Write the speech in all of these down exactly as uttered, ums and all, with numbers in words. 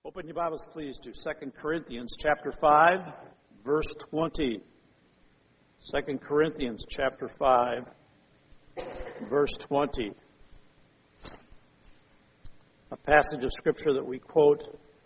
Open your Bibles, please, to Second Corinthians chapter five, verse twenty. Second Corinthians chapter five, verse twenty. A passage of Scripture that we quote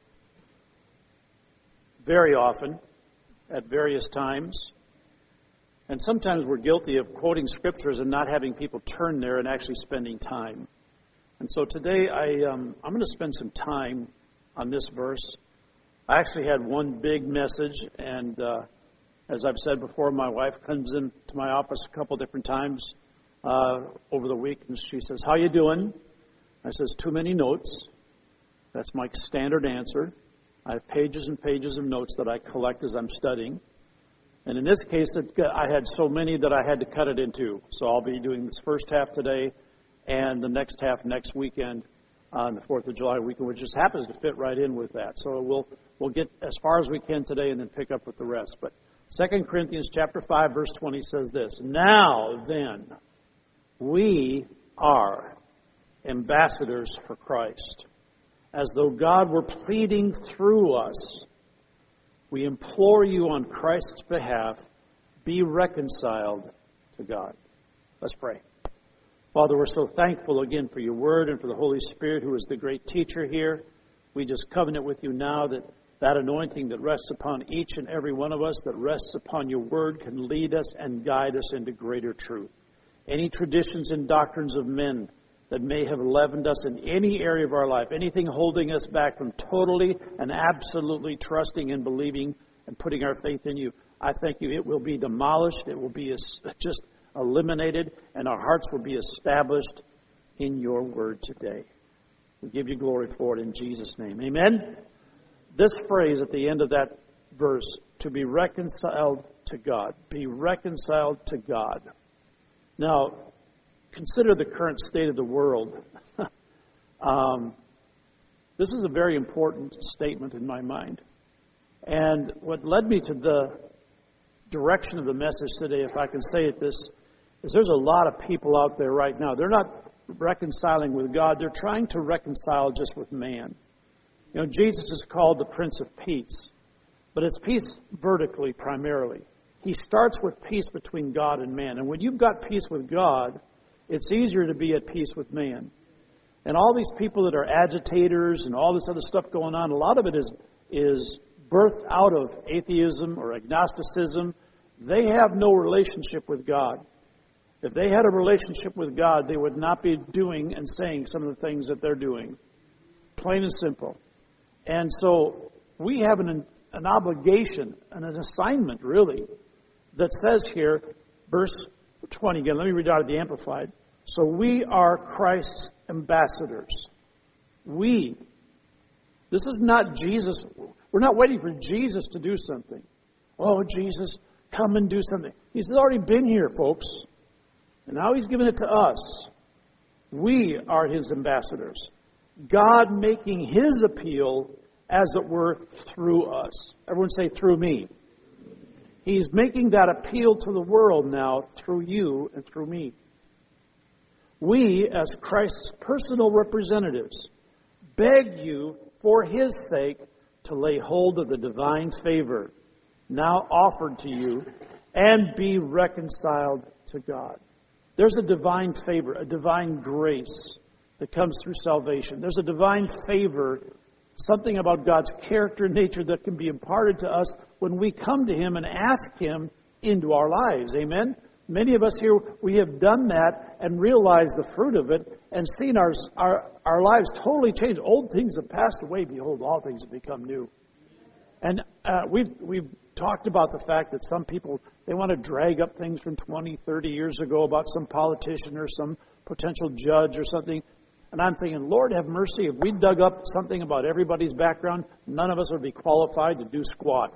very often, at various times. And sometimes we're guilty of quoting Scriptures and not having people turn there and actually spending time. And so today I, um, I'm going to spend some time on this verse. I actually had one big message, and uh, as I've said before, my wife comes into my office a couple different times uh, over the week, and she says, "How you doing?" I says, "Too many notes." That's my standard answer. I have pages and pages of notes that I collect as I'm studying. And in this case, it, I had so many that I had to cut it in two. So I'll be doing this first half today and the next half next weekend, on the fourth of July weekend, which just happens to fit right in with that. So we'll we'll get as far as we can today and then pick up with the rest. But Second Corinthians chapter five, verse twenty says this, "Now then, we are ambassadors for Christ, as though God were pleading through us. We implore you on Christ's behalf, be reconciled to God." Let's pray. Father, we're so thankful again for your word and for the Holy Spirit, who is the great teacher here. We just covenant with you now that that anointing that rests upon each and every one of us, that rests upon your word, can lead us and guide us into greater truth. Any traditions and doctrines of men that may have leavened us in any area of our life, anything holding us back from totally and absolutely trusting and believing and putting our faith in you, I thank you it will be demolished, it will be just eliminated, and our hearts will be established in your word today. We give you glory for it in Jesus' name. Amen? This phrase at the end of that verse, to be reconciled to God. Be reconciled to God. Now, consider the current state of the world. um, this is a very important statement in my mind. And what led me to the direction of the message today, if I can say it this, is there's a lot of people out there right now. They're not reconciling with God. They're trying to reconcile just with man. You know, Jesus is called the Prince of Peace, but it's peace vertically primarily. He starts with peace between God and man. And when you've got peace with God, it's easier to be at peace with man. And all these people that are agitators and all this other stuff going on, a lot of it is is birthed out of atheism or agnosticism. They have no relationship with God. If they had a relationship with God, they would not be doing and saying some of the things that they're doing. Plain and simple. And so we have an, an obligation and an assignment, really, that says here, verse twenty, again, let me read out of the Amplified. So we are Christ's ambassadors. We. This is not Jesus. We're not waiting for Jesus to do something. Oh, Jesus, come and do something. He's already been here, folks. And now he's given it to us. We are his ambassadors. God making his appeal, as it were, through us. Everyone say, through me. He's making that appeal to the world now through you and through me. We, as Christ's personal representatives, beg you for his sake to lay hold of the divine favor now offered to you and be reconciled to God. There's a divine favor, a divine grace that comes through salvation. There's a divine favor, something about God's character and nature that can be imparted to us when we come to him and ask him into our lives. Amen? Many of us here, we have done that and realized the fruit of it and seen our, our, our lives totally change. Old things have passed away. Behold, all things have become new. And uh, we've we've talked about the fact that some people, they want to drag up things from twenty, thirty years ago about some politician or some potential judge or something. And I'm thinking, Lord have mercy, if we dug up something about everybody's background, none of us would be qualified to do squat.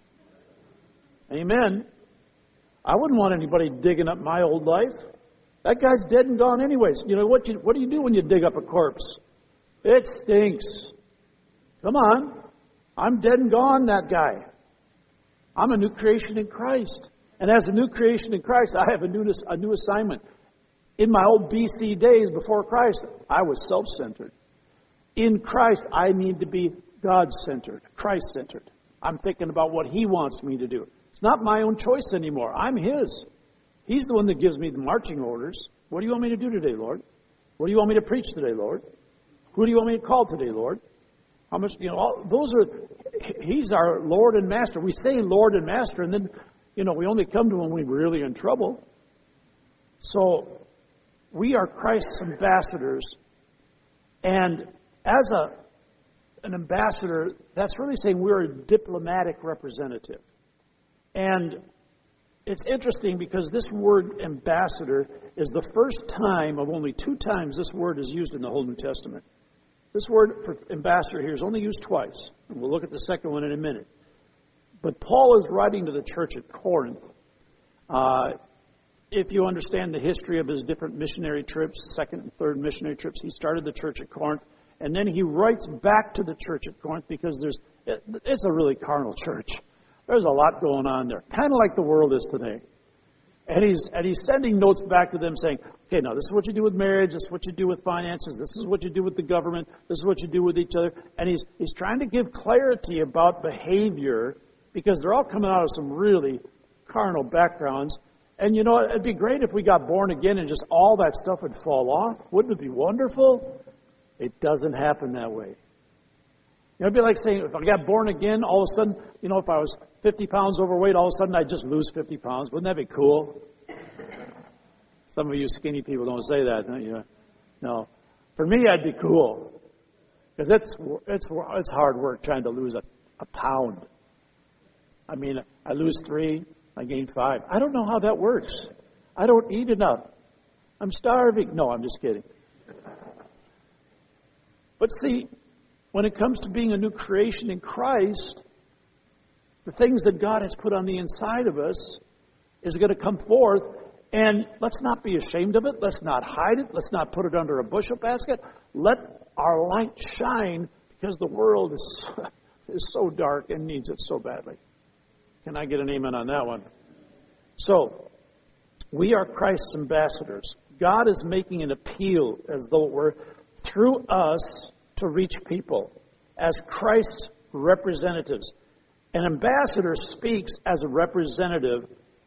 Amen. I wouldn't want anybody digging up my old life. That guy's dead and gone anyways. You know, what, you, what do you do when you dig up a corpse? It stinks. Come on. I'm dead and gone, that guy. I'm a new creation in Christ. And as a new creation in Christ, I have a new, a new assignment. In my old B C days before Christ, I was self-centered. In Christ, I need to be God-centered, Christ-centered. I'm thinking about what He wants me to do. It's not my own choice anymore. I'm His. He's the one that gives me the marching orders. What do you want me to do today, Lord? What do you want me to preach today, Lord? Who do you want me to call today, Lord? How much, you know, all, those are, He's our Lord and Master. We say Lord and Master, and then, you know, we only come to Him when we're really in trouble. So, we are Christ's ambassadors, and as a an ambassador, that's really saying we're a diplomatic representative. And it's interesting because this word ambassador is the first time of only two times this word is used in the whole New Testament. This word for ambassador here is only used twice. And we'll look at the second one in a minute. But Paul is writing to the church at Corinth. Uh, if you understand the history of his different missionary trips, second and third missionary trips, he started the church at Corinth. And then he writes back to the church at Corinth because there's it, it's a really carnal church. There's a lot going on there, kind of like the world is today. And he's and he's sending notes back to them saying, okay, now this is what you do with marriage, this is what you do with finances, this is what you do with the government, this is what you do with each other. And he's he's trying to give clarity about behavior because they're all coming out of some really carnal backgrounds. And you know, it'd be great if we got born again and just all that stuff would fall off. Wouldn't it be wonderful? It doesn't happen that way. You know, it'd be like saying if I got born again, all of a sudden, you know, if I was fifty pounds overweight, all of a sudden I'd just lose fifty pounds. Wouldn't that be cool? Some of you skinny people don't say that, don't you? No. For me, I'd be cool. Because it's, it's, it's hard work trying to lose a, a pound. I mean, I lose three, I gain five. I don't know how that works. I don't eat enough. I'm starving. No, I'm just kidding. But see, when it comes to being a new creation in Christ, the things that God has put on the inside of us is going to come forth. And let's not be ashamed of it. Let's not hide it. Let's not put it under a bushel basket. Let our light shine because the world is, is so dark and needs it so badly. Can I get an amen on that one? So, we are Christ's ambassadors. God is making an appeal as though it were through us to reach people as Christ's representatives. An ambassador speaks as a representative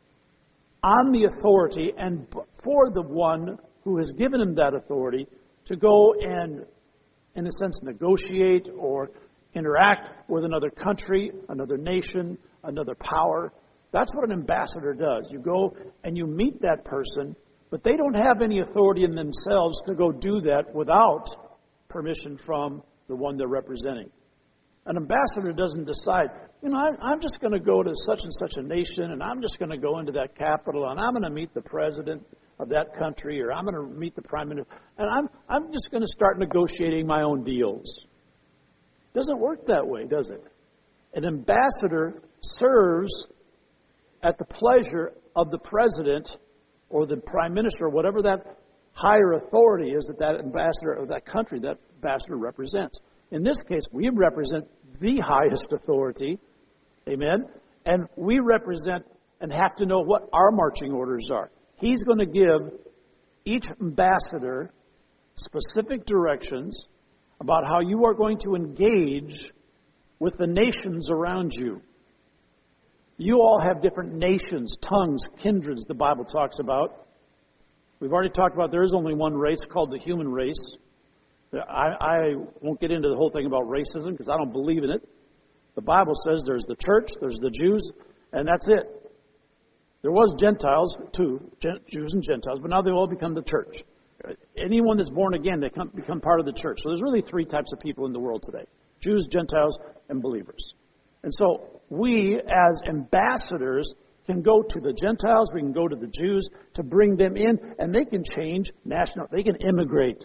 on the authority and for the one who has given him that authority to go and, in a sense, negotiate or interact with another country, another nation, another power. That's what an ambassador does. You go and you meet that person, but they don't have any authority in themselves to go do that without permission from the one they're representing. An ambassador doesn't decide, you know, I, I'm just going to go to such and such a nation, and I'm just going to go into that capital, and I'm going to meet the president of that country, or I'm going to meet the prime minister, and I'm I'm just going to start negotiating my own deals. Doesn't work that way, does it? An ambassador serves at the pleasure of the president or the prime minister, or whatever that higher authority is that that ambassador of that country, that ambassador represents. In this case, we represent the highest authority, amen, and we represent and have to know what our marching orders are. He's going to give each ambassador specific directions about how you are going to engage with the nations around you. You all have different nations, tongues, kindreds, the Bible talks about. We've already talked about there is only one race called the human race. I, I won't get into the whole thing about racism because I don't believe in it. The Bible says there's the church, there's the Jews, and that's it. There was Gentiles too, Jews and Gentiles, but now they've all become the church. Anyone that's born again, they come, become part of the church. So there's really three types of people in the world today: Jews, Gentiles, and believers. And so we, as ambassadors, can go to the Gentiles, we can go to the Jews to bring them in, and they can change national, they can immigrate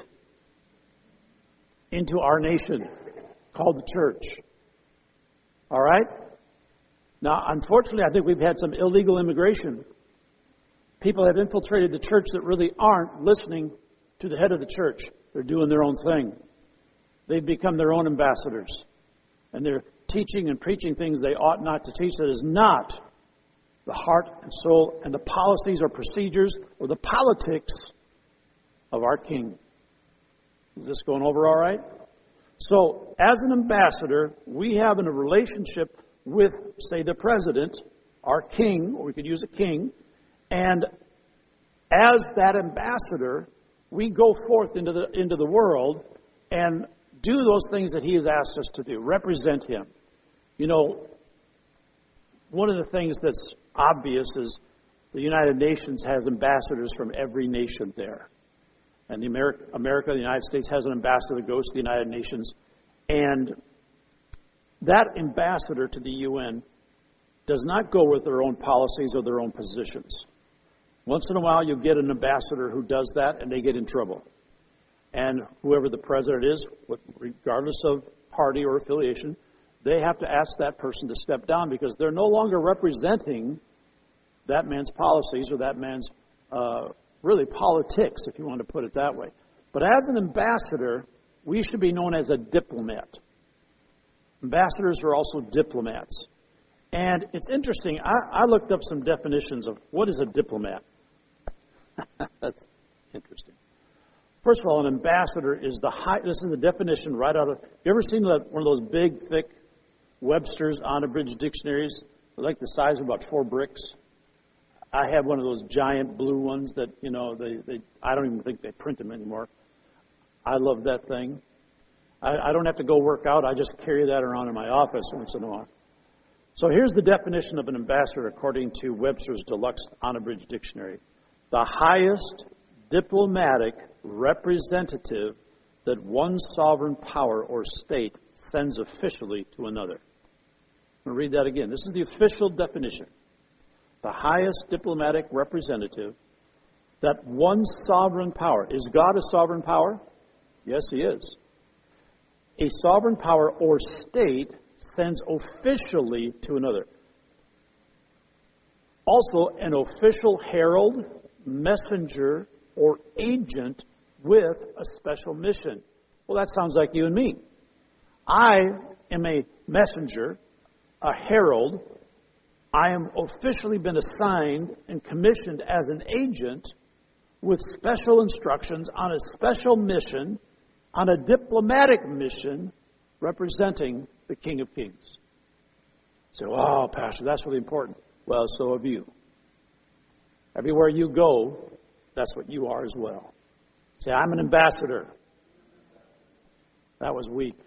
into our nation called the church. All right? Now, unfortunately, I think we've had some illegal immigration. People have infiltrated the church that really aren't listening to the head of the church. They're doing their own thing. They've become their own ambassadors. And they're teaching and preaching things they ought not to teach. That is not the heart and soul and the policies or procedures or the politics of our King. Is this going over all right? So, as an ambassador, we have a relationship with, say, the president, our king, or we could use a king, and as that ambassador, we go forth into the into the world and do those things that he has asked us to do, represent him. You know, one of the things that's obvious is the United Nations has ambassadors from every nation there. And the America, America, the United States, has an ambassador that goes to the United Nations. And that ambassador to the U N does not go with their own policies or their own positions. Once in a while, you get an ambassador who does that, and they get in trouble. And whoever the president is, regardless of party or affiliation, they have to ask that person to step down because they're no longer representing that man's policies or that man's uh, really politics, if you want to put it that way. But as an ambassador, we should be known as a diplomat. Ambassadors are also diplomats. And it's interesting, I, I looked up some definitions of what is a diplomat. That's interesting. First of all, an ambassador is the high, this is the definition right out of, you ever seen that, one of those big, thick Webster's on-a-bridge dictionaries? They're like the size of about four bricks. I have one of those giant blue ones that, you know, they, they I don't even think they print them anymore. I love that thing. I, I don't have to go work out. I just carry that around in my office once in a while. So here's the definition of an ambassador according to Webster's Deluxe On-a-Bridge Dictionary. The highest diplomatic representative that one sovereign power or state sends officially to another. I'm going to read that again. This is the official definition. The highest diplomatic representative that one sovereign power. Is God a sovereign power? Yes, he is. A sovereign power or state sends officially to another. Also, an official herald, messenger, or agent with a special mission. Well, that sounds like you and me. I am a messenger, a herald. I am officially been assigned and commissioned as an agent with special instructions on a special mission, on a diplomatic mission, representing the King of Kings. So, oh, Pastor, that's really important. Well, so have you. Everywhere you go, that's what you are as well. Say, I'm an ambassador. That was weak.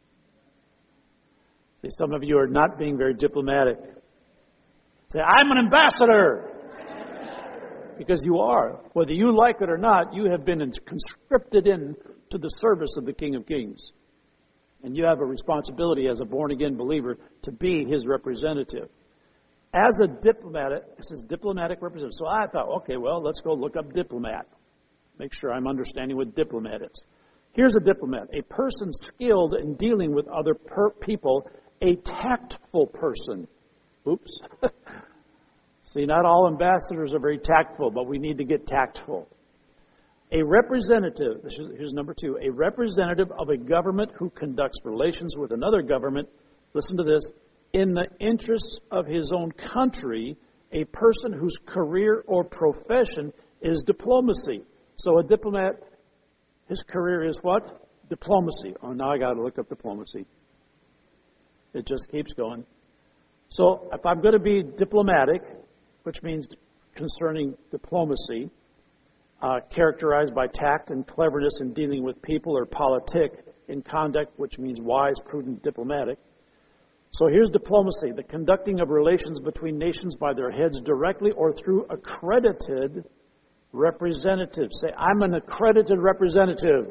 See, some of you are not being very diplomatic. Say, I'm an ambassador. Because you are. Whether you like it or not, you have been conscripted in to the service of the King of Kings. And you have a responsibility as a born-again believer to be his representative. As a diplomat, this is diplomatic representative. So I thought, okay, well, let's go look up diplomat. Make sure I'm understanding what diplomat is. Here's a diplomat, a person skilled in dealing with other per- people, a tactful person. Oops. See, not all ambassadors are very tactful, but we need to get tactful. A representative, this is, here's number two, a representative of a government who conducts relations with another government, listen to this, in the interests of his own country, a person whose career or profession is diplomacy. So a diplomat, his career is what? Diplomacy. Oh, now I got to look up diplomacy. It just keeps going. So if I'm going to be diplomatic, which means concerning diplomacy, uh, characterized by tact and cleverness in dealing with people, or politic in conduct, which means wise, prudent, diplomatic. So here's diplomacy, the conducting of relations between nations by their heads directly or through accredited representatives. Say, I'm an accredited representative.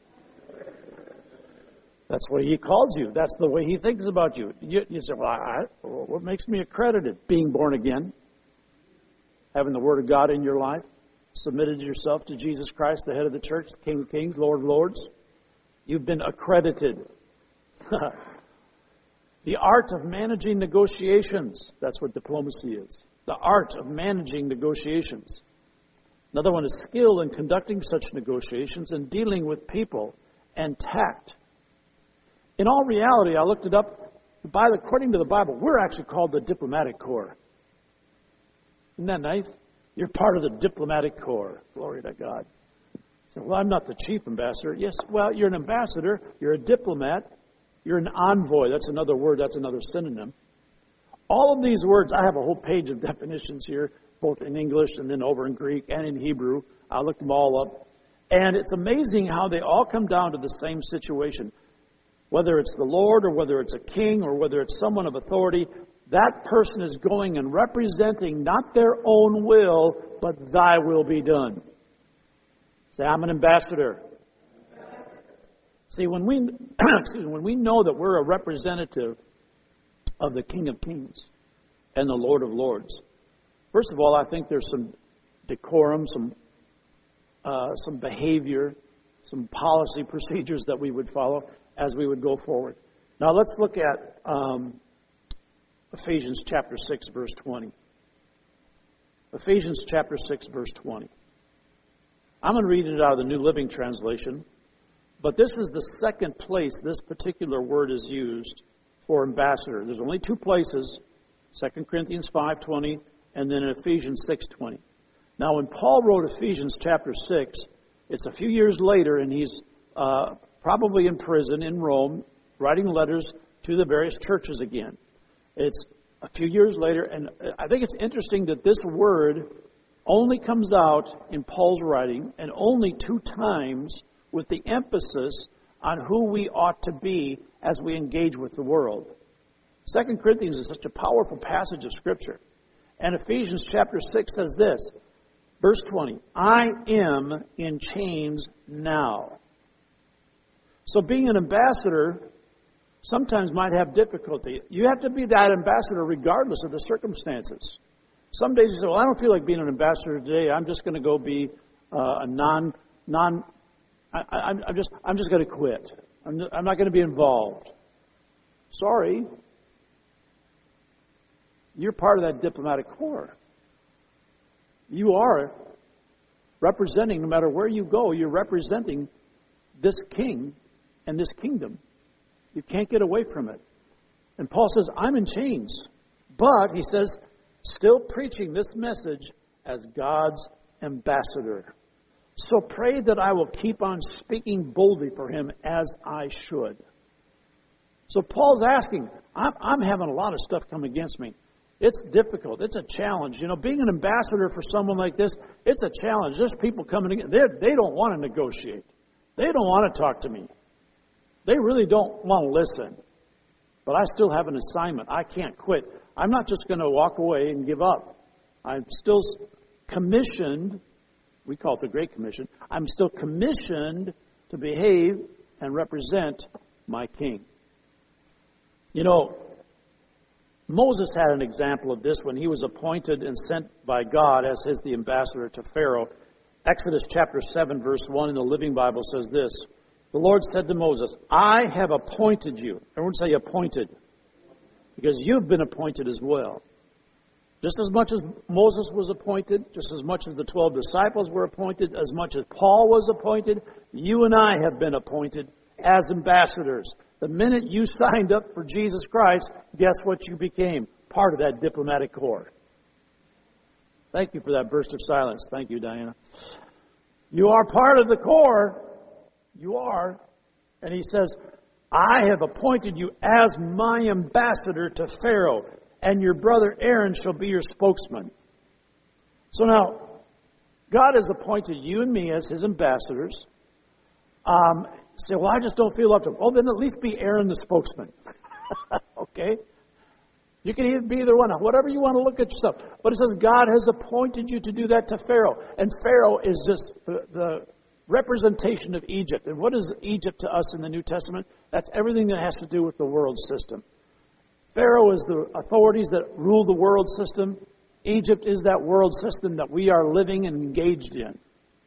That's what he calls you. That's the way he thinks about you. You, you say, well, I, what makes me accredited? Being born again, having the Word of God in your life, submitted yourself to Jesus Christ, the head of the church, King of Kings, Lord of Lords. You've been accredited. The art of managing negotiations. That's what diplomacy is. The art of managing negotiations. Another one is skill in conducting such negotiations and dealing with people and tact. In all reality, I looked it up. According to the Bible, we're actually called the diplomatic corps. Isn't that nice? You're part of the diplomatic corps. Glory to God. Well, I'm not the chief ambassador. Yes, well, you're an ambassador. You're a diplomat. You're an envoy. That's another word. That's another synonym. All of these words, I have a whole page of definitions here, both in English and then over in Greek and in Hebrew. I looked them all up. And it's amazing how they all come down to the same situation. Whether it's the Lord or whether it's a king or whether it's someone of authority, that person is going and representing not their own will, but thy will be done. Say, I'm an ambassador. See, when we excuse me, when we know that we're a representative of the King of Kings and the Lord of Lords, first of all, I think there's some decorum, some uh, some behavior, some policy procedures that we would follow as we would go forward. Now let's look at um, Ephesians chapter six, verse twenty. Ephesians chapter six, verse twenty. I'm going to read it out of the New Living Translation, but this is the second place this particular word is used for ambassador. There's only two places, Second Corinthians five twenty and then in Ephesians six twenty. Now, when Paul wrote Ephesians chapter six, it's a few years later, and he's uh, probably in prison in Rome, writing letters to the various churches again. It's a few years later, and I think it's interesting that this word only comes out in Paul's writing, and only two times with the emphasis on who we ought to be as we engage with the world. Second Corinthians is such a powerful passage of Scripture. And Ephesians chapter six says this, verse twenty, I am in chains now. So being an ambassador sometimes might have difficulty. You have to be that ambassador regardless of the circumstances. Some days you say, well, I don't feel like being an ambassador today. I'm just going to go be uh, a non, non, I, I, I'm just, I'm just going to quit. I'm, I'm not going to be involved. Sorry. You're part of that diplomatic corps. You are representing, no matter where you go, you're representing this king and this kingdom. You can't get away from it. And Paul says, I'm in chains. But, he says, still preaching this message as God's ambassador. So pray that I will keep on speaking boldly for him as I should. So Paul's asking, I'm, I'm having a lot of stuff come against me. It's difficult. It's a challenge. You know, being an ambassador for someone like this, it's a challenge. There's people coming in. They don't want to negotiate. They don't want to talk to me. They really don't want to listen. But I still have an assignment. I can't quit. I'm not just going to walk away and give up. I'm still commissioned. We call it the Great Commission. I'm still commissioned to behave and represent my king. You know, Moses had an example of this when he was appointed and sent by God as his the ambassador to Pharaoh. Exodus chapter seven, verse one in the Living Bible says this. The Lord said to Moses, I have appointed you. Everyone say appointed. Because you've been appointed as well. Just as much as Moses was appointed, just as much as the twelve disciples were appointed, as much as Paul was appointed, you and I have been appointed as ambassadors. The minute you signed up for Jesus Christ, guess what you became? Part of that diplomatic corps. Thank you for that burst of silence. Thank you, Diana. You are part of the corps. You are. And he says, I have appointed you as my ambassador to Pharaoh, and your brother Aaron shall be your spokesman. So now, God has appointed you and me as his ambassadors. Um, say, well, I just don't feel up to it. Well, then at least be Aaron the spokesman. Okay? You can either be either one, whatever you want to look at yourself. But it says God has appointed you to do that to Pharaoh. And Pharaoh is just the, the representation of Egypt. And what is Egypt to us in the New Testament? That's everything that has to do with the world system. Pharaoh is the authorities that rule the world system. Egypt is that world system that we are living and engaged in.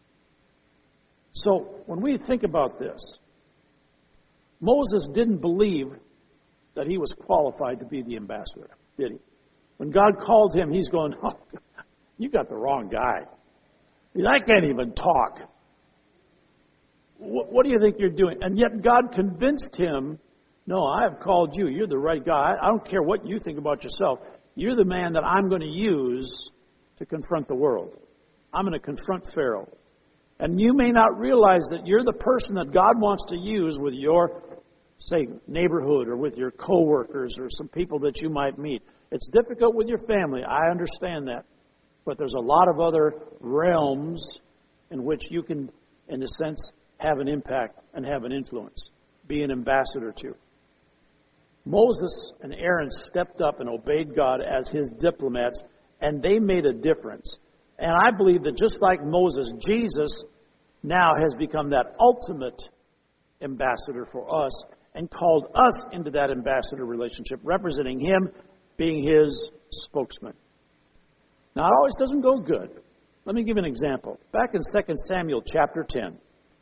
So when we think about this, Moses didn't believe that he was qualified to be the ambassador, did he? When God called him, he's going, oh, you got the wrong guy. I can't even talk. What, what do you think you're doing? And yet God convinced him, no, I have called you. You're the right guy. I don't care what you think about yourself. You're the man that I'm going to use to confront the world. I'm going to confront Pharaoh. And you may not realize that you're the person that God wants to use with your, say, neighborhood or with your coworkers or some people that you might meet. It's difficult with your family. I understand that. But there's a lot of other realms in which you can, in a sense, have an impact and have an influence, be an ambassador to. Moses and Aaron stepped up and obeyed God as his diplomats, and they made a difference. And I believe that just like Moses, Jesus now has become that ultimate ambassador for us and called us into that ambassador relationship, representing him, being his spokesman. Now, it always doesn't go good. Let me give you an example. Back in Second Samuel chapter ten,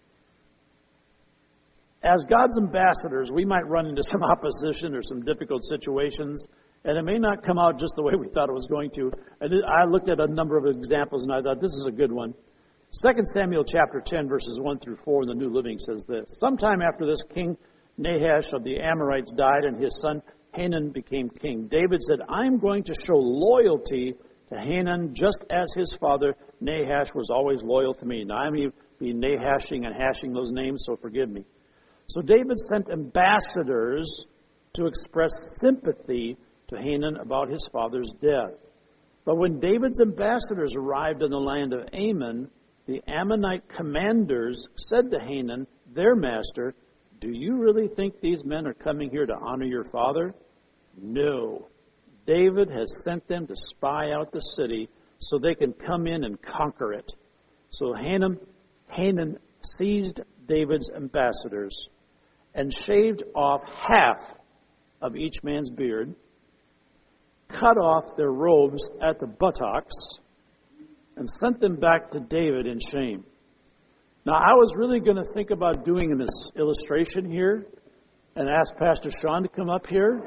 as God's ambassadors, we might run into some opposition or some difficult situations, and it may not come out just the way we thought it was going to. And I looked at a number of examples, and I thought, this is a good one. Second Samuel chapter ten, verses one through four in the New Living says this. Sometime after this, King Nahash of the Amorites died, and his son Hanun became king. David said, I'm going to show loyalty to Hanun just as his father Nahash was always loyal to me. Now, I may be Nahashing and hashing those names, so forgive me. So David sent ambassadors to express sympathy to Hanun about his father's death. But when David's ambassadors arrived in the land of Ammon, the Ammonite commanders said to Hanun, their master, do you really think these men are coming here to honor your father? No. David has sent them to spy out the city so they can come in and conquer it. So Hanun, Hanun seized David's ambassadors and shaved off half of each man's beard, cut off their robes at the buttocks, and sent them back to David in shame. Now, I was really going to think about doing an illustration here and ask Pastor Sean to come up here.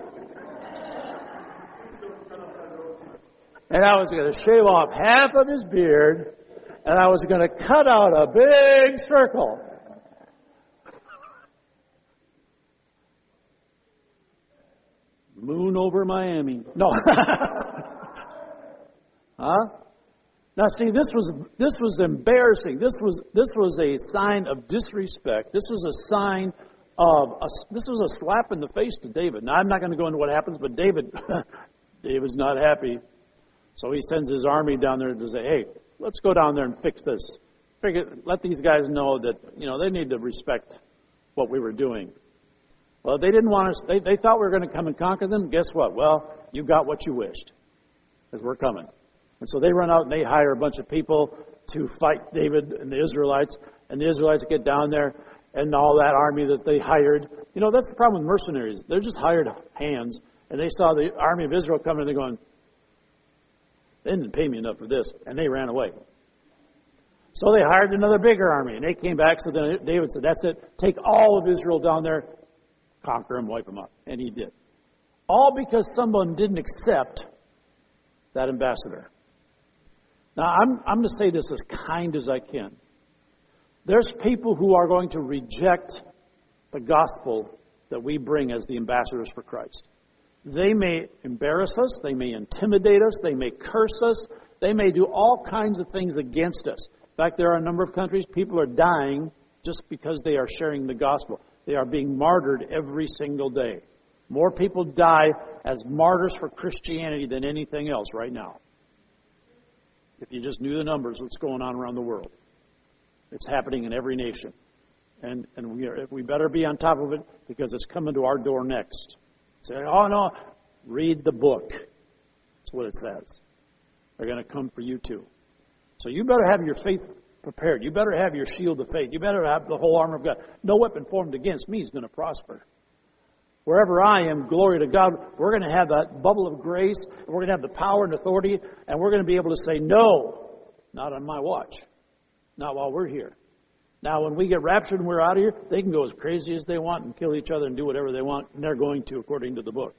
And I was going to shave off half of his beard, and I was going to cut out a big circle. Moon over Miami. No. Huh? Now, see, this was this was embarrassing. This was this was a sign of disrespect. This was a sign of a, this was a slap in the face to David. Now, I'm not going to go into what happens, but David, David's not happy, so he sends his army down there to say, "Hey, let's go down there and fix this. Figure, let these guys know that you know they need to respect what we were doing." Well, they didn't want us. They they thought we were going to come and conquer them. Guess what? Well, you got what you wished, because we're coming. And so they run out and they hire a bunch of people to fight David and the Israelites. And the Israelites get down there and all that army that they hired. You know, that's the problem with mercenaries. They're just hired hands. And they saw the army of Israel coming and they're going, they didn't pay me enough for this. And they ran away. So they hired another bigger army. And they came back. So then David said, that's it. Take all of Israel down there, conquer them, wipe them out. And he did. All because someone didn't accept that ambassador. Now, I'm, I'm going to say this as kind as I can. There's people who are going to reject the gospel that we bring as the ambassadors for Christ. They may embarrass us. They may intimidate us. They may curse us. They may do all kinds of things against us. In fact, there are a number of countries, people are dying just because they are sharing the gospel. They are being martyred every single day. More people die as martyrs for Christianity than anything else right now. If you just knew the numbers, what's going on around the world. It's happening in every nation. And and we are, we better be on top of it because it's coming to our door next. Say, oh, no, read the book. That's what it says. They're going to come for you too. So you better have your faith prepared. You better have your shield of faith. You better have the whole armor of God. No weapon formed against me is going to prosper. Wherever I am, glory to God, we're going to have that bubble of grace, and we're going to have the power and authority, and we're going to be able to say, no, not on my watch, not while we're here. Now, when we get raptured and we're out of here, they can go as crazy as they want and kill each other and do whatever they want, and they're going to, according to the book.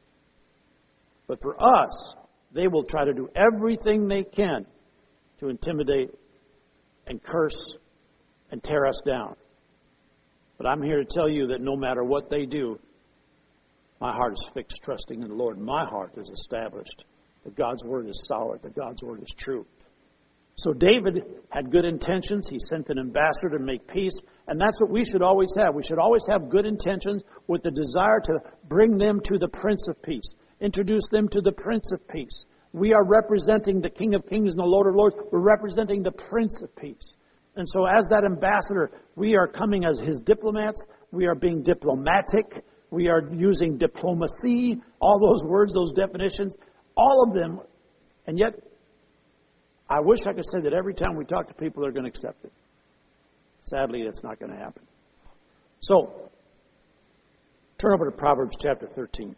But for us, they will try to do everything they can to intimidate and curse and tear us down. But I'm here to tell you that no matter what they do, my heart is fixed, trusting in the Lord. My heart is established that God's Word is solid, that God's Word is true. So David had good intentions. He sent an ambassador to make peace. And that's what we should always have. We should always have good intentions with the desire to bring them to the Prince of Peace. Introduce them to the Prince of Peace. We are representing the King of Kings and the Lord of Lords. We're representing the Prince of Peace. And so as that ambassador, we are coming as his diplomats. We are being diplomatic. We are using diplomacy, all those words, those definitions, all of them. And yet, I wish I could say that every time we talk to people, they're going to accept it. Sadly, that's not going to happen. So, turn over to Proverbs chapter thirteen.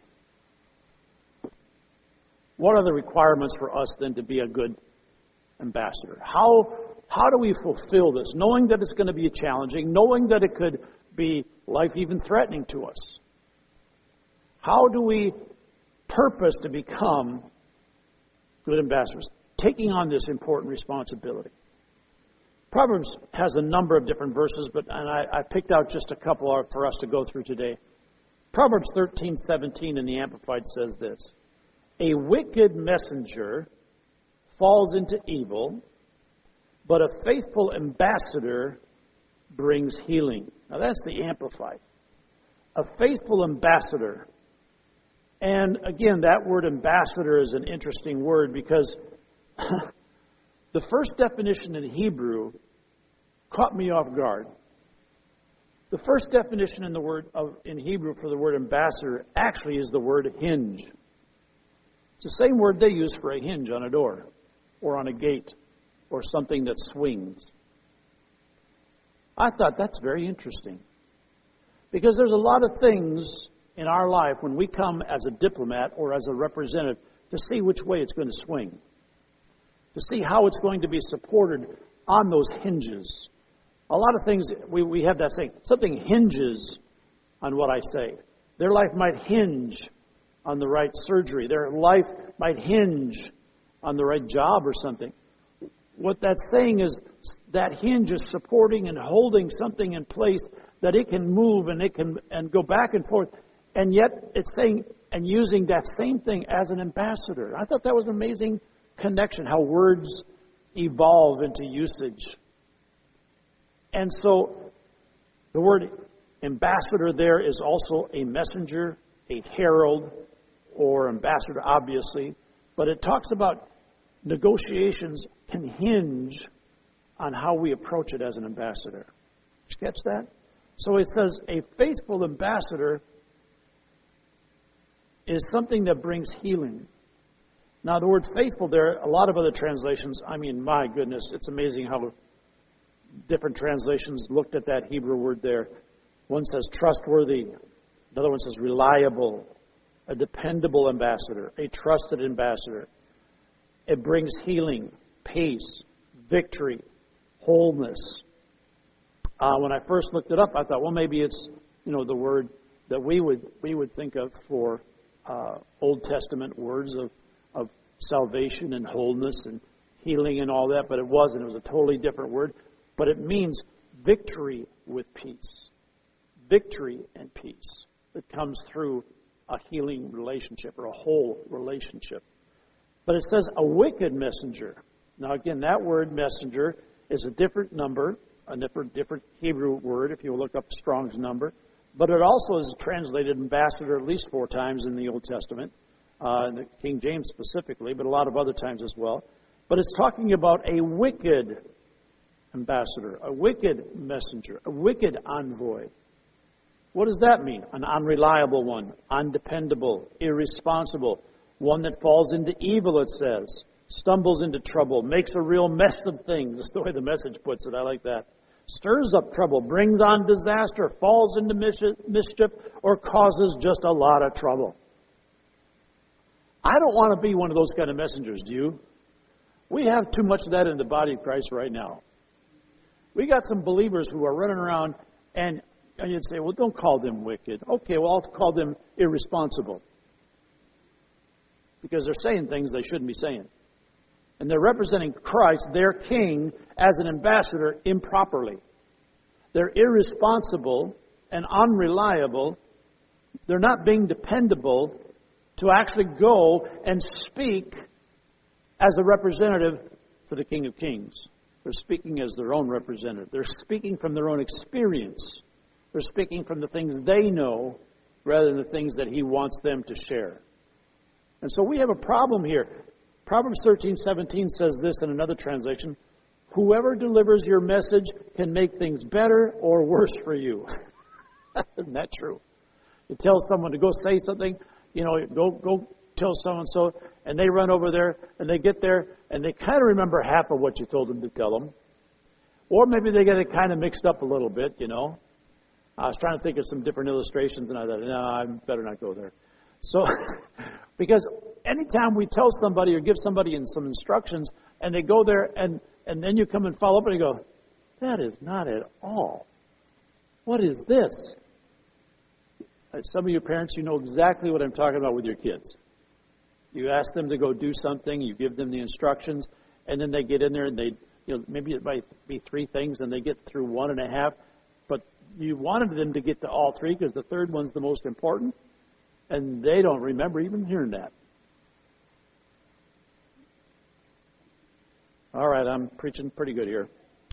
What are the requirements for us then to be a good ambassador? How, how do we fulfill this? Knowing that it's going to be challenging, knowing that it could be life even threatening to us. How do we purpose to become good ambassadors? Taking on this important responsibility. Proverbs has a number of different verses, but and I, I picked out just a couple for us to go through today. Proverbs thirteen seventeen in the Amplified says this: a wicked messenger falls into evil, but a faithful ambassador brings healing. Now that's the Amplified. A faithful ambassador. And again, that word ambassador is an interesting word because the first definition in Hebrew caught me off guard. The first definition in the word of in Hebrew for the word ambassador actually is the word hinge. It's the same word they use for a hinge on a door or on a gate or something that swings. I thought that's very interesting because there's a lot of things in our life when we come as a diplomat or as a representative to see which way it's going to swing, to see how it's going to be supported on those hinges. A lot of things, we, we have that saying, something hinges on what I say. Their life might hinge on the right surgery. Their life might hinge on the right job or something. What that's saying is that hinge is supporting and holding something in place that it can move and it can and go back and forth. And yet it's saying and using that same thing as an ambassador. I thought that was an amazing connection, how words evolve into usage. And so the word ambassador there is also a messenger, a herald, or ambassador, obviously. But it talks about negotiations can hinge on how we approach it as an ambassador. Did you catch that? So it says a faithful ambassador is something that brings healing. Now, the word faithful there, a lot of other translations, I mean, my goodness, it's amazing how different translations looked at that Hebrew word there. One says trustworthy. Another one says reliable, a dependable ambassador, a trusted ambassador. It brings healing, peace, victory, wholeness. Uh, when I first looked it up, I thought, well, maybe it's, you know, the word that we would we would think of for uh, Old Testament words of, of salvation and wholeness and healing and all that, but it wasn't. It was a totally different word. But it means victory with peace. Victory and peace that comes through a healing relationship or a whole relationship. But it says a wicked messenger. Now again, that word messenger is a different number, a different, different Hebrew word if you look up Strong's number. But it also is translated ambassador at least four times in the Old Testament, uh, in the King James specifically, but a lot of other times as well. But it's talking about a wicked ambassador, a wicked messenger, a wicked envoy. What does that mean? An unreliable one, undependable, irresponsible, one that falls into evil, it says, stumbles into trouble, makes a real mess of things. That's the way the Message puts it. I like that. Stirs up trouble, brings on disaster, falls into mischief, or causes just a lot of trouble. I don't want to be one of those kind of messengers, do you? We have too much of that in the body of Christ right now. We got some believers who are running around, and, and you'd say, well, don't call them wicked. Okay, well, I'll call them irresponsible. Because they're saying things they shouldn't be saying. And they're representing Christ, their King, as an ambassador improperly. They're irresponsible and unreliable. They're not being dependable to actually go and speak as a representative for the King of Kings. They're speaking as their own representative. They're speaking from their own experience. They're speaking from the things they know rather than the things that he wants them to share. And so we have a problem here. Proverbs thirteen seventeen says this in another translation: whoever delivers your message can make things better or worse for you. Isn't that true? You tell someone to go say something, you know, go go tell so-and-so, and they run over there, and they get there, and they kind of remember half of what you told them to tell them. Or maybe they get it kind of mixed up a little bit, you know. I was trying to think of some different illustrations, and I thought, no, I better not go there. So, because anytime we tell somebody or give somebody in some instructions, and they go there, and, and then you come and follow up, and you go, that is not at all. What is this? Some of you parents, you know exactly what I'm talking about with your kids. You ask them to go do something, you give them the instructions, and then they get in there and they, you know, maybe it might be three things and they get through one and a half, but you wanted them to get to all three because the third one's the most important, and they don't remember even hearing that. All right, I'm preaching pretty good here.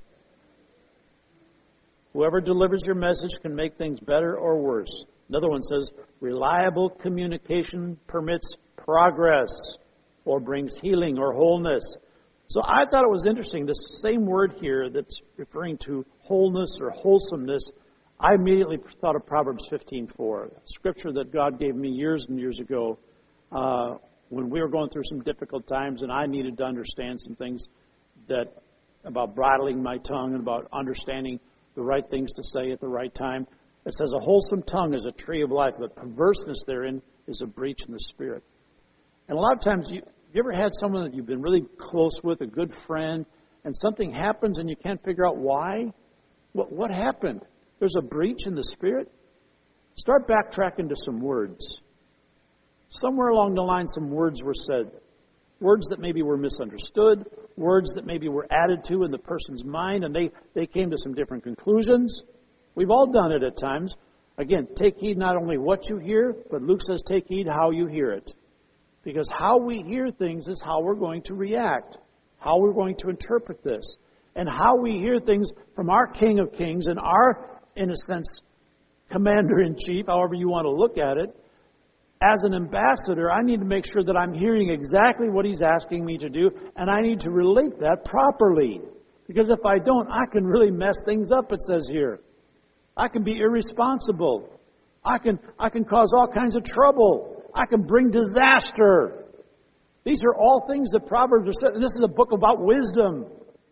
Whoever delivers your message can make things better or worse. Another one says, reliable communication permits progress or brings healing or wholeness. So I thought it was interesting, this same word here that's referring to wholeness or wholesomeness, I immediately thought of Proverbs fifteen four, scripture that God gave me years and years ago uh, when we were going through some difficult times and I needed to understand some things that about bridling my tongue and about understanding the right things to say at the right time. It says, a wholesome tongue is a tree of life, but perverseness therein is a breach in the spirit. And a lot of times, you, you ever had someone that you've been really close with, a good friend, and something happens and you can't figure out why? What, what happened? There's a breach in the spirit? Start backtracking to some words. Somewhere along the line, some words were said. Words that maybe were misunderstood, words that maybe were added to in the person's mind, and they, they came to some different conclusions. We've all done it at times. Again, take heed not only what you hear, but Luke says take heed how you hear it. Because how we hear things is how we're going to react, how we're going to interpret this. And how we hear things from our King of Kings and our, in a sense, Commander-in-Chief, however you want to look at it. As an ambassador, I need to make sure that I'm hearing exactly what he's asking me to do, and I need to relate that properly. Because if I don't, I can really mess things up, it says here. I can be irresponsible. I can I can cause all kinds of trouble. I can bring disaster. These are all things that Proverbs are saying. This is a book about wisdom.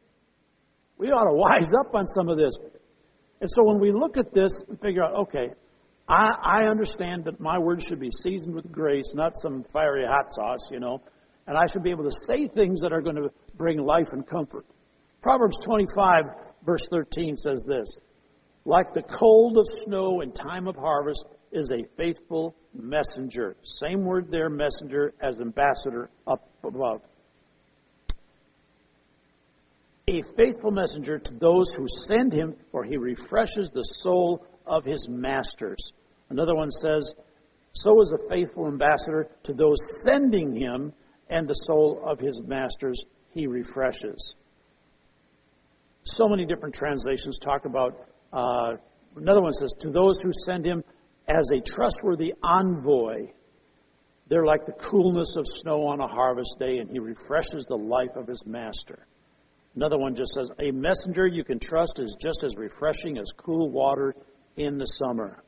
We ought to wise up on some of this. And so when we look at this and figure out, okay, I, I understand that my words should be seasoned with grace, not some fiery hot sauce, you know, and I should be able to say things that are going to bring life and comfort. Proverbs twenty-five, verse thirteen says this: like the cold of snow in time of harvest is a faithful messenger. Same word there, messenger, as ambassador up above. A faithful messenger to those who send him, for he refreshes the soul of his masters. Another one says, so is a faithful ambassador to those sending him, and the soul of his masters he refreshes. So many different translations talk about, uh, another one says, to those who send him as a trustworthy envoy. They're like the coolness of snow on a harvest day, and he refreshes the life of his master. Another one just says, a messenger you can trust is just as refreshing as cool water in the summer.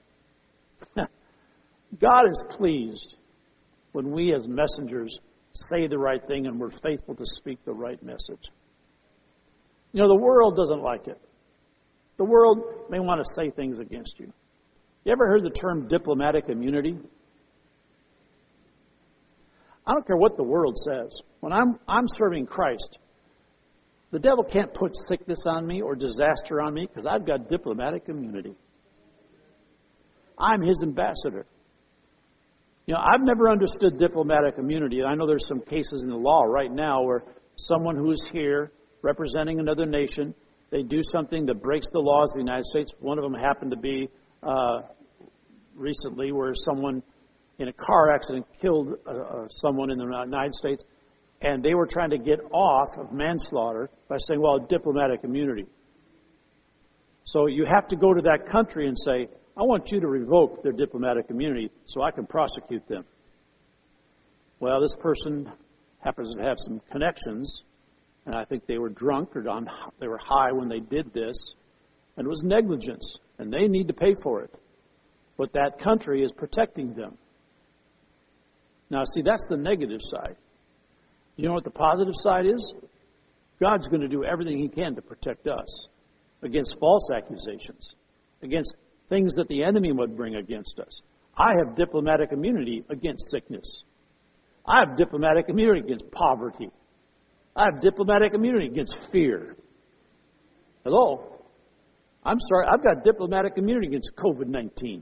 God is pleased when we as messengers say the right thing and we're faithful to speak the right message. You know, the world doesn't like it. The world may want to say things against you. You ever heard the term diplomatic immunity? I don't care what the world says. When I'm I'm serving Christ, the devil can't put sickness on me or disaster on me because I've got diplomatic immunity. I'm his ambassador. You know, I've never understood diplomatic immunity. I know there's some cases in the law right now where someone who is here representing another nation, they do something that breaks the laws of the United States. One of them happened to be uh, recently where someone in a car accident killed uh, uh, someone in the United States. And they were trying to get off of manslaughter by saying, well, diplomatic immunity. So you have to go to that country and say, I want you to revoke their diplomatic immunity so I can prosecute them. Well, this person happens to have some connections, and I think they were drunk or on, they were high when they did this, and it was negligence, and they need to pay for it. But that country is protecting them. Now, see, that's the negative side. You know what the positive side is? God's going to do everything He can to protect us against false accusations, against things that the enemy would bring against us. I have diplomatic immunity against sickness. I have diplomatic immunity against poverty. I have diplomatic immunity against fear. Hello? I'm sorry, I've got diplomatic immunity against covid nineteen.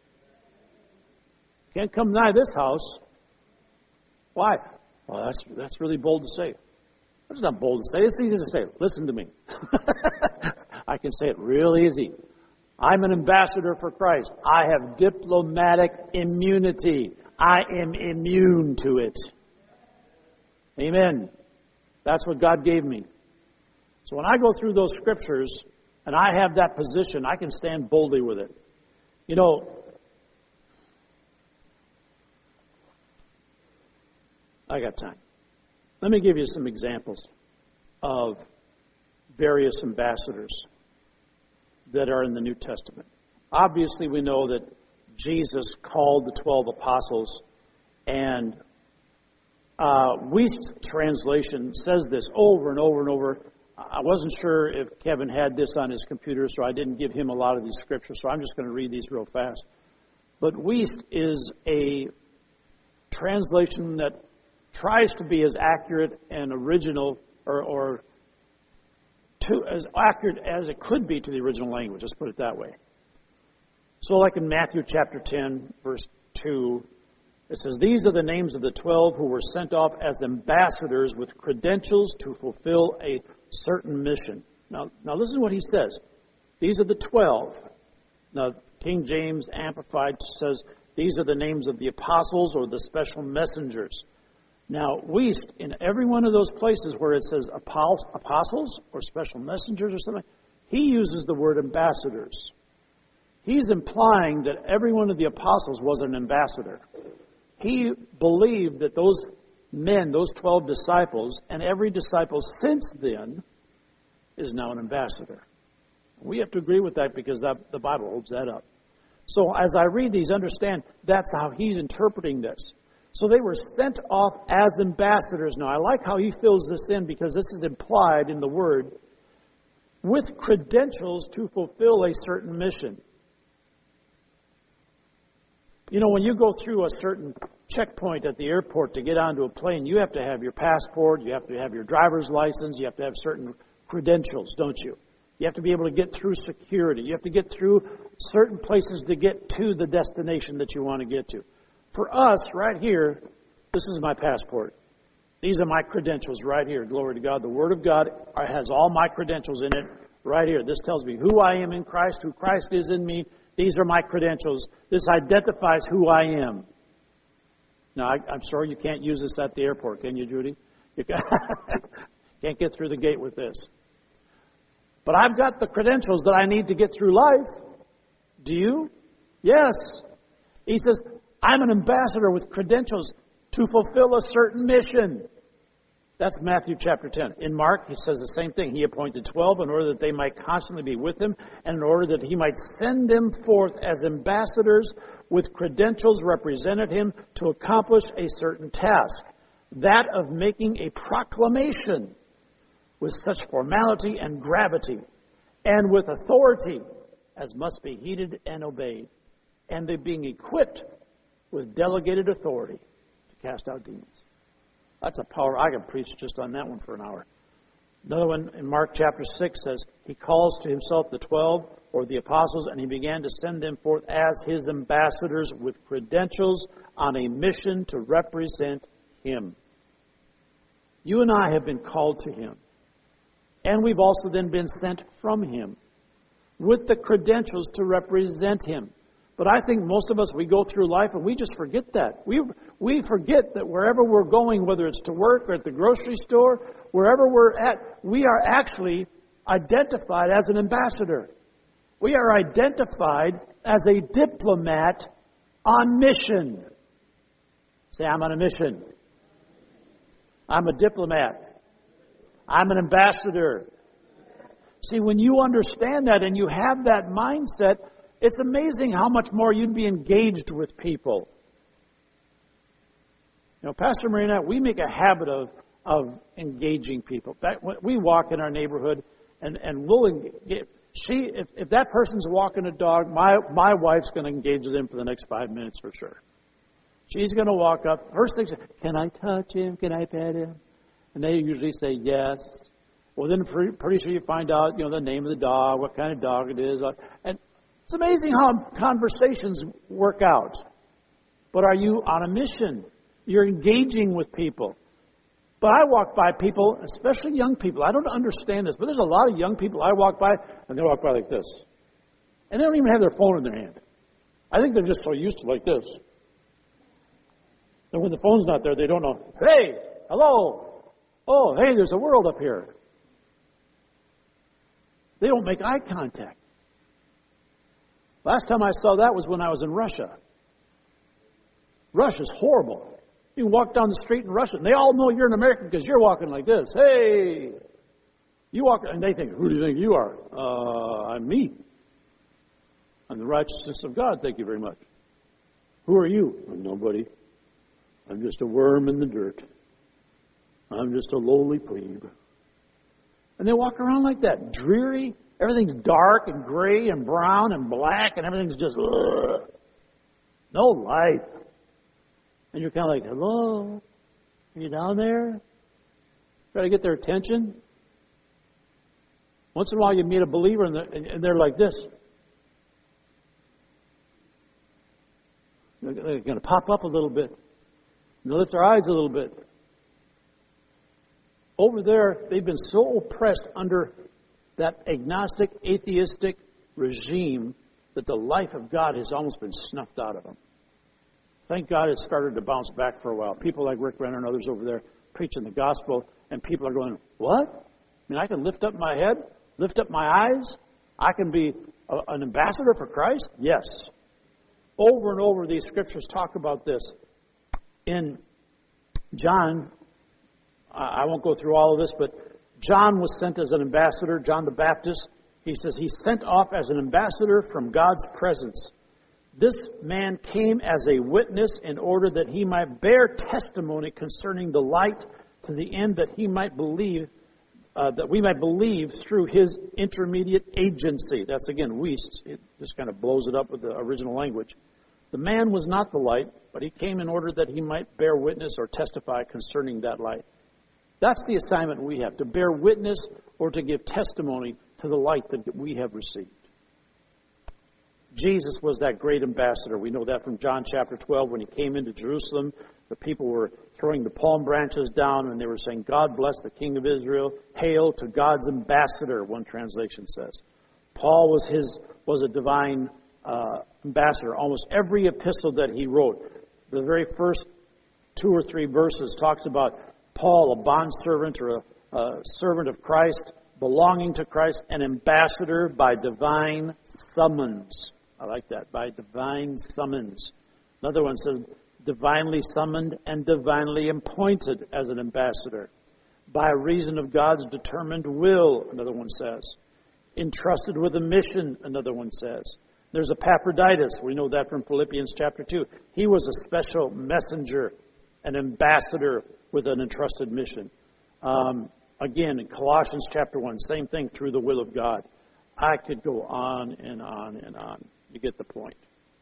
Can't come nigh this house. Why? Well, that's that's really bold to say. That's not bold to say. It's easy to say. Listen to me. I can say it real easy. I'm an ambassador for Christ. I have diplomatic immunity. I am immune to it. Amen. That's what God gave me. So when I go through those scriptures and I have that position, I can stand boldly with it. You know, I got time. Let me give you some examples of various ambassadors that are in the New Testament. Obviously, we know that Jesus called the twelve apostles, and uh, Wuest's translation says this over and over and over. I wasn't sure if Kevin had this on his computer, so I didn't give him a lot of these scriptures, so I'm just going to read these real fast. But Wuest is a translation that tries to be as accurate and original or, or to, as accurate as it could be to the original language. Let's put it that way. So like in Matthew chapter ten, verse two, it says, these are the names of the twelve who were sent off as ambassadors with credentials to fulfill a certain mission. Now, now listen to what he says. These are the twelve. Now, King James Amplified says, these are the names of the apostles or the special messengers. Now, Wuest, in every one of those places where it says apostles or special messengers or something, he uses the word ambassadors. He's implying that every one of the apostles was an ambassador. He believed that those men, those twelve disciples, and every disciple since then is now an ambassador. We have to agree with that because that, the Bible holds that up. So as I read these, understand that's how he's interpreting this. So they were sent off as ambassadors. Now, I like how he fills this in because this is implied in the word, with credentials to fulfill a certain mission. You know, when you go through a certain checkpoint at the airport to get onto a plane, you have to have your passport, you have to have your driver's license, you have to have certain credentials, don't you? You have to be able to get through security. You have to get through certain places to get to the destination that you want to get to. For us, right here, this is my passport. These are my credentials right here. Glory to God. The Word of God has all my credentials in it right here. This tells me who I am in Christ, who Christ is in me. These are my credentials. This identifies who I am. Now, I, I'm sorry you can't use this at the airport, can you, Judy? You can't get through the gate with this. But I've got the credentials that I need to get through life. Do you? Yes. He says, I'm an ambassador with credentials to fulfill a certain mission. That's Matthew chapter ten. In Mark, he says the same thing. He appointed twelve in order that they might constantly be with him and in order that he might send them forth as ambassadors with credentials represented him to accomplish a certain task, that of making a proclamation with such formality and gravity and with authority as must be heeded and obeyed, and they being equipped with delegated authority to cast out demons. That's a power. I can preach just on that one for an hour. Another one in Mark chapter six says, he calls to himself the twelve or the apostles, and he began to send them forth as his ambassadors with credentials on a mission to represent him. You and I have been called to him. And we've also then been sent from him with the credentials to represent him. But I think most of us, we go through life and we just forget that. We we forget that wherever we're going, whether it's to work or at the grocery store, wherever we're at, we are actually identified as an ambassador. We are identified as a diplomat on mission. Say, I'm on a mission. I'm a diplomat. I'm an ambassador. See, when you understand that and you have that mindset, it's amazing how much more you'd be engaged with people. You know, Pastor Marina, we make a habit of of engaging people. That, we walk in our neighborhood, and, and we'll engage. She, if, if that person's walking a dog, my my wife's going to engage with him for the next five minutes for sure. She's going to walk up. First thing, can I touch him? Can I pet him? And they usually say yes. Well, then pretty, pretty sure you find out, you know, the name of the dog, what kind of dog it is, and it's amazing how conversations work out. But are you on a mission? You're engaging with people. But I walk by people, especially young people. I don't understand this, but there's a lot of young people I walk by, and they walk by like this. And they don't even have their phone in their hand. I think they're just so used to like this. And when the phone's not there, they don't know, hey, hello. Oh, hey, there's a world up here. They don't make eye contact. Last time I saw that was when I was in Russia. Russia's horrible. You can walk down the street in Russia, and they all know you're an American because you're walking like this. Hey! You walk, and they think, who do you think you are? Uh, I'm me. I'm the righteousness of God, thank you very much. Who are you? I'm nobody. I'm just a worm in the dirt. I'm just a lowly plebe. And they walk around like that, dreary. Everything's dark and gray and brown and black, and everything's just, ugh. No life. And you're kind of like, hello? Are you down there? Try to get their attention. Once in a while you meet a believer and they're, and they're like this. They're going to pop up a little bit. And lift their eyes a little bit. Over there, they've been so oppressed under that agnostic, atheistic regime that the life of God has almost been snuffed out of them. Thank God it started to bounce back for a while. People like Rick Renner and others over there preaching the gospel, and people are going, what? I mean, I can lift up my head, lift up my eyes? I can be a, an ambassador for Christ? Yes. Over and over, these scriptures talk about this. In John, I won't go through all of this, but John was sent as an ambassador, John the Baptist. He says he's sent off as an ambassador from God's presence. This man came as a witness in order that he might bear testimony concerning the light to the end that he might believe, uh, that we might believe through his intermediate agency. That's again, we. It just kind of blows it up with the original language. The man was not the light, but he came in order that he might bear witness or testify concerning that light. That's the assignment we have, to bear witness or to give testimony to the light that we have received. Jesus was that great ambassador. We know that from John chapter twelve. When he came into Jerusalem, the people were throwing the palm branches down and they were saying, God bless the King of Israel. Hail to God's ambassador, one translation says. Paul was his was a divine uh, ambassador. Almost every epistle that he wrote, the very first two or three verses talks about Paul, a bondservant or a, a servant of Christ, belonging to Christ, an ambassador by divine summons. I like that, by divine summons. Another one says, divinely summoned and divinely appointed as an ambassador. By reason of God's determined will, another one says. Entrusted with a mission, another one says. There's Epaphroditus. We know that from Philippians chapter two. He was a special messenger, an ambassador with an entrusted mission. Um, again, in Colossians chapter one, same thing, through the will of God. I could go on and on and on. You get the point.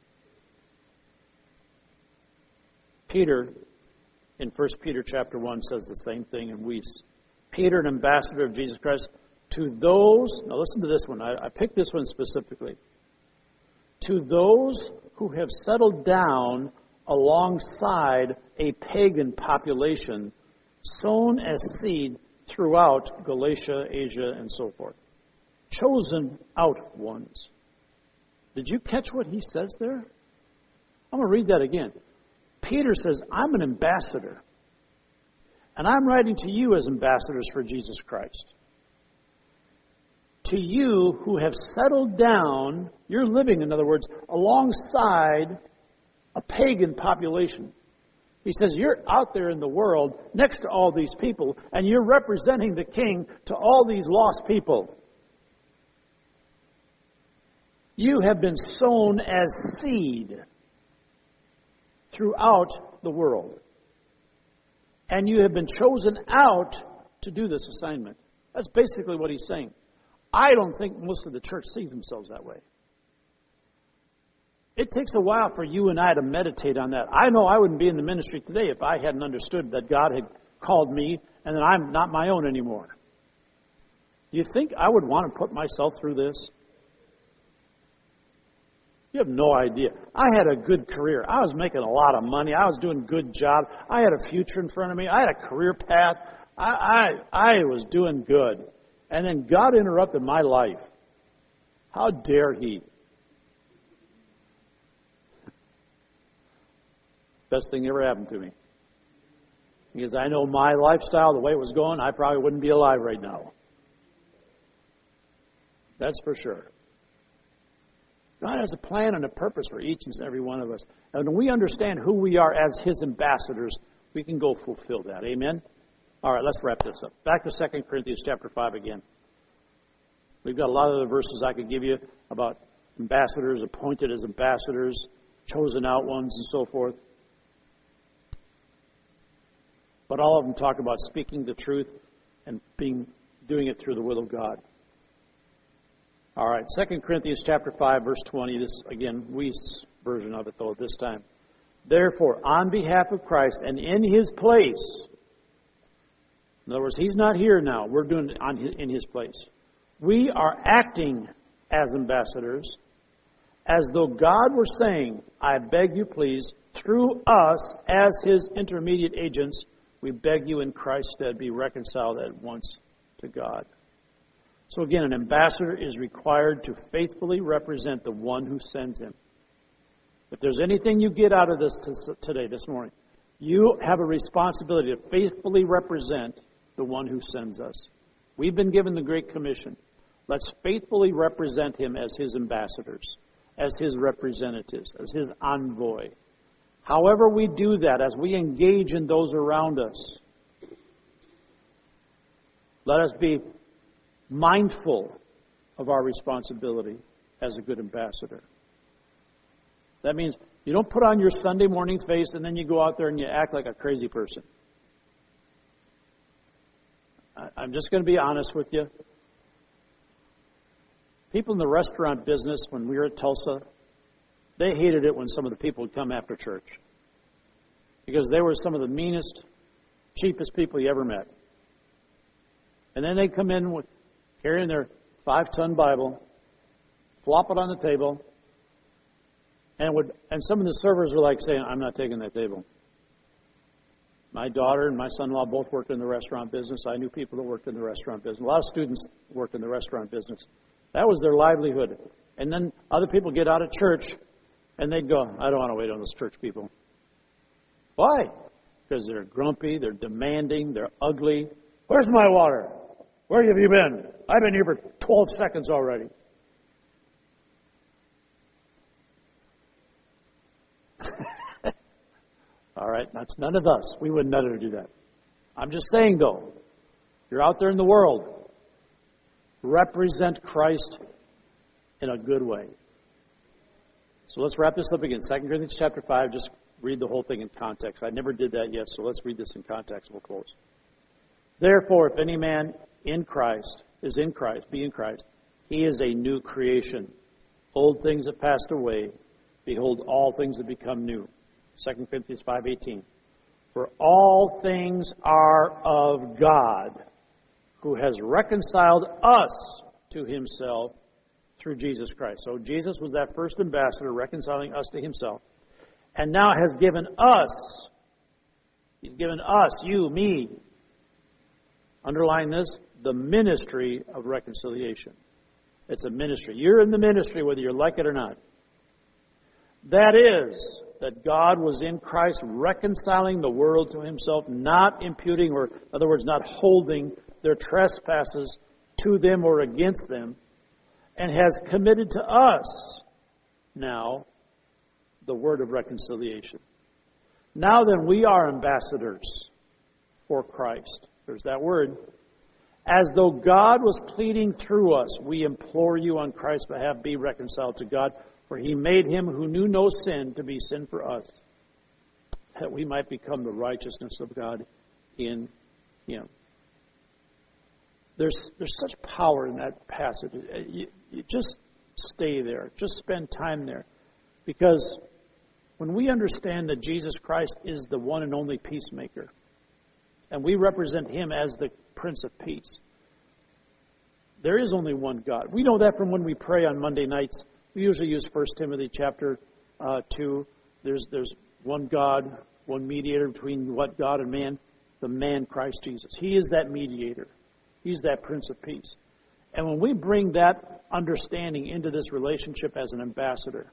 Peter, in First Peter chapter one, says the same thing in Weiss. Peter, an ambassador of Jesus Christ, to those, now listen to this one, I, I picked this one specifically. To those who have settled down alongside a pagan population, sown as seed throughout Galatia, Asia, and so forth. Chosen out ones. Did you catch what he says there? I'm going to read that again. Peter says, I'm an ambassador. And I'm writing to you as ambassadors for Jesus Christ. To you who have settled down, you're living, in other words, alongside a pagan population. He says, you're out there in the world next to all these people, and you're representing the King to all these lost people. You have been sown as seed throughout the world. And you have been chosen out to do this assignment. That's basically what he's saying. I don't think most of the church sees themselves that way. It takes a while for you and I to meditate on that. I know I wouldn't be in the ministry today if I hadn't understood that God had called me and that I'm not my own anymore. Do you think I would want to put myself through this? You have no idea. I had a good career. I was making a lot of money. I was doing a good job. I had a future in front of me. I had a career path. I, I, I was doing good. And then God interrupted my life. How dare He? Best thing ever happened to me. Because I know my lifestyle, the way it was going, I probably wouldn't be alive right now. That's for sure. God has a plan and a purpose for each and every one of us. And when we understand who we are as His ambassadors, we can go fulfill that. Amen? All right, let's wrap this up. Back to Second Corinthians chapter five again. We've got a lot of other verses I could give you about ambassadors, appointed as ambassadors, chosen out ones, and so forth. But all of them talk about speaking the truth and being doing it through the will of God. All right, Second Corinthians chapter five, verse twenty. This, again, Wuest's version of it, though, at this time. Therefore, on behalf of Christ and in His place, in other words, He's not here now. We're doing it on his, in His place. We are acting as ambassadors, as though God were saying, I beg you, please, through us as His intermediate agents, we beg you in Christ's stead, be reconciled at once to God. So again, an ambassador is required to faithfully represent the one who sends him. If there's anything you get out of this today, this morning, you have a responsibility to faithfully represent the one who sends us. We've been given the Great Commission. Let's faithfully represent Him as His ambassadors, as His representatives, as His envoy. However we do that, as we engage in those around us, let us be mindful of our responsibility as a good ambassador. That means you don't put on your Sunday morning face and then you go out there and you act like a crazy person. I'm just going to be honest with you. People in the restaurant business, when we were at Tulsa, they hated it when some of the people would come after church. Because they were some of the meanest, cheapest people you ever met. And then they'd come in with carrying their five-ton Bible, flop it on the table, and would and some of the servers were like saying, I'm not taking that table. My daughter and my son-in-law both worked in the restaurant business. I knew people that worked in the restaurant business. A lot of students worked in the restaurant business. That was their livelihood. And then other people get out of church, and they'd go, I don't want to wait on those church people. Why? Because they're grumpy, they're demanding, they're ugly. Where's my water? Where have you been? I've been here for twelve seconds already. All right, that's none of us. We would never do that. I'm just saying, though, you're out there in the world. Represent Christ in a good way. So let's wrap this up again. Second Corinthians chapter five, just read the whole thing in context. I never did that yet, so let's read this in context. We'll close. Therefore, if any man in Christ is in Christ, be in Christ, he is a new creation. Old things have passed away. Behold, all things have become new. Second Corinthians five eighteen. For all things are of God, who has reconciled us to Himself through Jesus Christ. So Jesus was that first ambassador reconciling us to Himself. And now has given us, He's given us, you, me, underline this, the ministry of reconciliation. It's a ministry. You're in the ministry whether you like it or not. That is, that God was in Christ reconciling the world to himself, not imputing, or in other words, not holding their trespasses to them or against them, and has committed to us now the word of reconciliation. Now then, we are ambassadors for Christ. There's that word. As though God was pleading through us, we implore you on Christ's behalf, be reconciled to God. For he made him who knew no sin to be sin for us, that we might become the righteousness of God in him. There's there's such power in that passage. You, you just stay there. Just spend time there. Because when we understand that Jesus Christ is the one and only peacemaker, and we represent him as the Prince of Peace, there is only one God. We know that from when we pray on Monday nights. We usually use First Timothy chapter uh, two. There's there's one God, one mediator between what God and man, the man Christ Jesus. He is that mediator. He's that Prince of Peace. And when we bring that understanding into this relationship as an ambassador,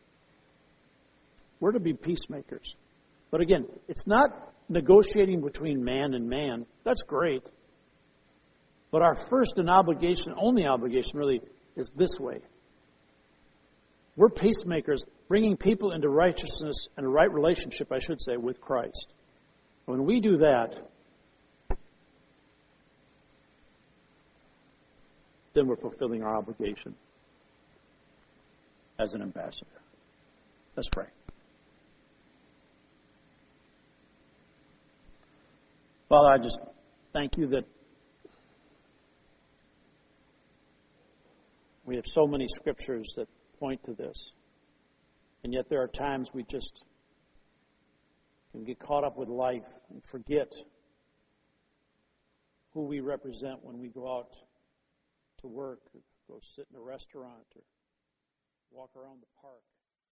we're to be peacemakers. But again, it's not negotiating between man and man. That's great. But our first and obligation, only obligation really, is this way. We're peacemakers, bringing people into righteousness and a right relationship, I should say, with Christ. When we do that, then we're fulfilling our obligation as an ambassador. Let's pray. Father, I just thank you that we have so many scriptures that point to this. And yet there are times we just can get caught up with life and forget who we represent when we go out to work or go sit in a restaurant or walk around the park.